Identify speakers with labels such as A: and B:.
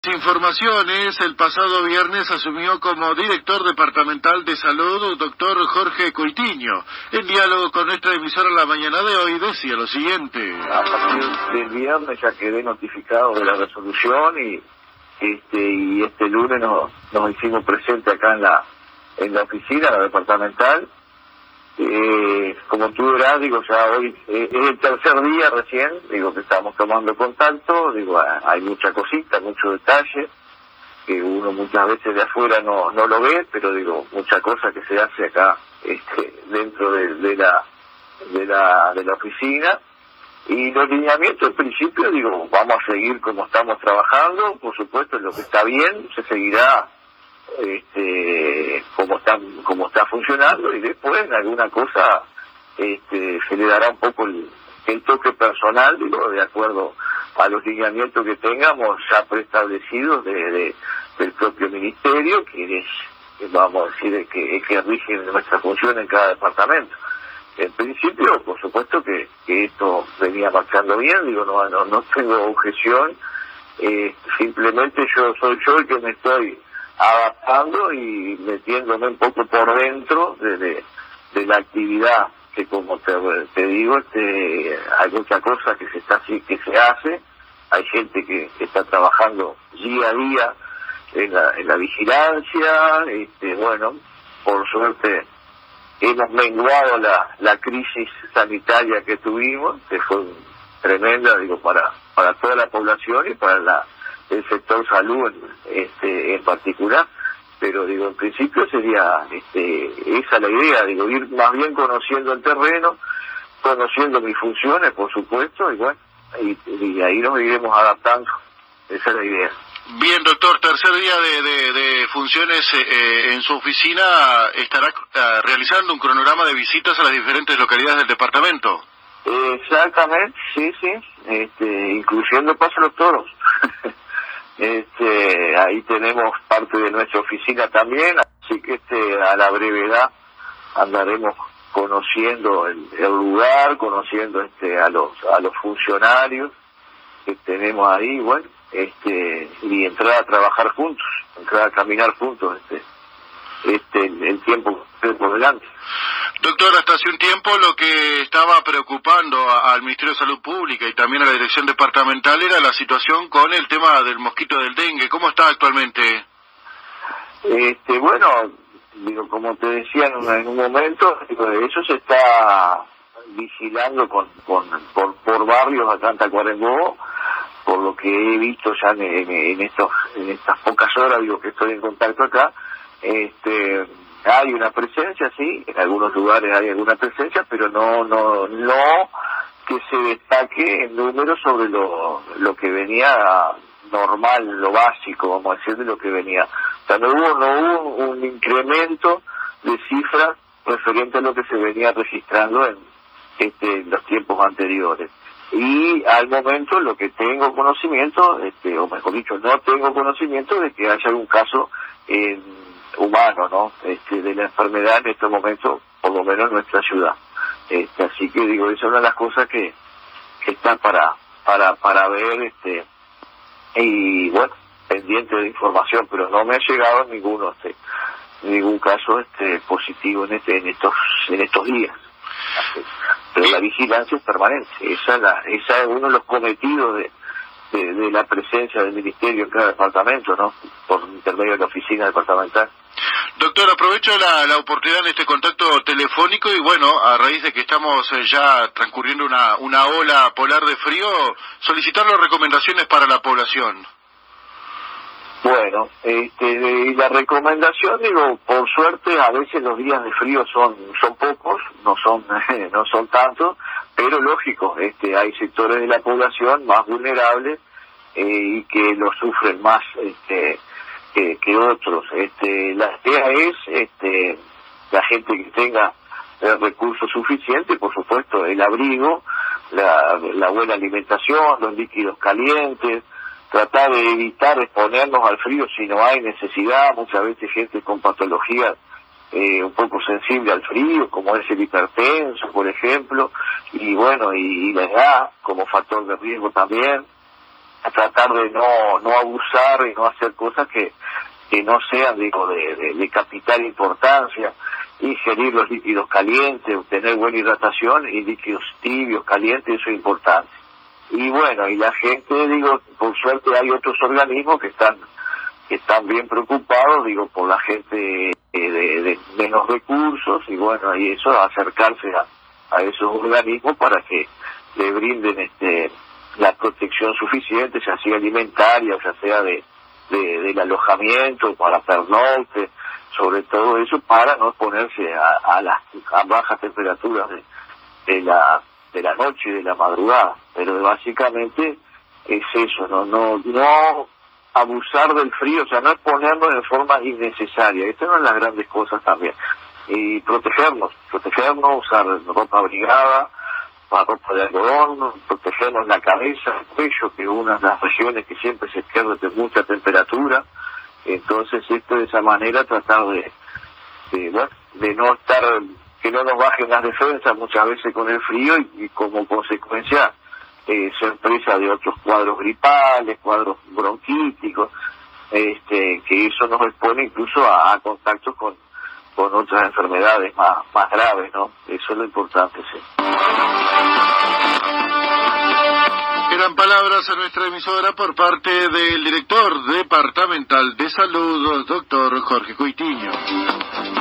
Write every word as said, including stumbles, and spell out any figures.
A: Informaciones, el pasado viernes asumió como director departamental de salud doctor Jorge Coitiño. En diálogo con nuestra emisora la mañana de hoy decía lo siguiente.
B: A partir del viernes ya quedé notificado de la resolución y este y este lunes nos, nos hicimos presente acá en la en la oficina, la departamental. Eh, como tú verás, digo, ya hoy eh, es el tercer día recién, digo que estamos tomando contacto, digo, hay mucha cosita, mucho detalle, que uno muchas veces de afuera no no lo ve, pero digo, mucha cosa que se hace acá este, dentro de, de la de la de la oficina. Y los lineamientos, en principio, digo, vamos a seguir como estamos trabajando, por supuesto, lo que está bien, se seguirá este como está como está funcionando, y después alguna cosa este se le dará un poco el, el toque personal, digo, de acuerdo a los lineamientos que tengamos ya preestablecidos de, de del propio ministerio, que es, vamos a decir, que, que rigen nuestra función en cada departamento. En principio, por supuesto que, que esto venía marchando bien, digo, no no, no tengo objeción, eh, simplemente yo soy yo el que me estoy adaptando y metiéndome un poco por dentro de, de, de la actividad, que como te, te digo, este, hay mucha cosa que se está que se hace, hay gente que, que está trabajando día a día en la, en la vigilancia, este, bueno, por suerte hemos menguado la, la crisis sanitaria que tuvimos, que fue tremenda, digo, para, para toda la población y para la el sector salud este en particular, pero digo, en principio sería este esa la idea, digo, ir más bien conociendo el terreno, conociendo mis funciones, por supuesto, y bueno, y, y ahí nos iremos adaptando, esa es la idea.
A: Bien, doctor, tercer día de, de, de funciones eh, en su oficina, ¿estará eh, realizando un cronograma de visitas a las diferentes localidades del departamento?
B: Exactamente, sí, sí, este, incluyendo Paso a los Toros. Este, ahí tenemos parte de nuestra oficina también, así que este a la brevedad andaremos conociendo el, el lugar, conociendo este a los a los funcionarios que tenemos ahí, bueno, este y entrar a trabajar juntos, entrar a caminar juntos, este este el, el tiempo por delante.
A: Doctor, hasta hace un tiempo lo que estaba preocupando a, al Ministerio de Salud Pública y también a la Dirección Departamental era la situación con el tema del mosquito del dengue. ¿Cómo está actualmente?
B: Este, bueno, digo, como te decía en un, en un momento, digo, eso se está vigilando con, con por, por barrios acá en Tacuarembó, por lo que he visto ya en, en, en estos en estas pocas horas, digo, que estoy en contacto acá. Este, hay una presencia, sí, en algunos lugares hay alguna presencia, pero no no no que se destaque en número sobre lo lo que venía normal, lo básico, vamos a decir, de lo que venía. O sea, no hubo no hubo un incremento de cifras referente a lo que se venía registrando en este en los tiempos anteriores. Y al momento lo que tengo conocimiento, este o mejor dicho, no tengo conocimiento de que haya algún caso en humano, ¿no? Este, de la enfermedad en este momento, por lo menos en nuestra ciudad. Este, así que digo, esa es una de las cosas que, que están para, para, para ver, este, y bueno, pendiente de información, pero no me ha llegado ninguno, este, ningún caso, este, positivo en este, en estos, en estos días. Así. Pero la vigilancia es permanente, esa es la, esa es uno de los cometidos de De, de la presencia del ministerio en cada departamento, ¿no? Por intermedio de la oficina departamental.
A: Doctor, aprovecho la, la oportunidad de este contacto telefónico y bueno, a raíz de que estamos eh, ya transcurriendo una, una ola polar de frío, solicitar las recomendaciones para la población.
B: Bueno, este, y la recomendación, digo, por suerte a veces los días de frío son son pocos, no son no son tantos, pero lógico, este, hay sectores de la población más vulnerables eh, y que lo sufren más este que, que otros. Este, la idea es este la gente que tenga el recurso suficiente, por supuesto, el abrigo, la, la buena alimentación, los líquidos calientes, tratar de evitar exponernos al frío si no hay necesidad. Muchas veces gente con patologías eh, un poco sensible al frío, como es el hipertenso, por ejemplo, y bueno, y, y la edad como factor de riesgo también. a tratar de no no abusar y no hacer cosas que que no sean, digo, de, de, de capital importancia. Ingerir los líquidos calientes, obtener buena hidratación y líquidos tibios, calientes, eso es importante. Y bueno, y la gente, digo, por suerte hay otros organismos que están que están bien preocupados, digo, por la gente eh, de, de menos recursos, y bueno, y eso, acercarse a, a esos organismos para que le brinden este la protección suficiente, ya sea alimentaria, o ya sea de, de del alojamiento, para pernocte, sobre todo eso, para no exponerse a, a las a bajas temperaturas de, de la de la noche y de la madrugada. Pero básicamente es eso, no no no abusar del frío, o sea, no exponernos de forma innecesaria. Estas son las grandes cosas también. Y protegernos, protegernos, usar ropa abrigada, ropa de algodón, protegernos la cabeza, el cuello, que es una de las regiones que siempre se pierde de mucha temperatura. Entonces, esto de esa manera, tratar de, de, bueno, de no estar, que no nos bajen las defensas muchas veces con el frío y, y como consecuencia eh, ser presa de otros cuadros gripales, cuadros bronquíticos, este, que eso nos expone incluso a, a contactos con, con otras enfermedades más, más graves, ¿no? Eso es lo importante, sí.
A: Eran palabras a nuestra emisora por parte del director departamental de salud, doctor Jorge Coitiño.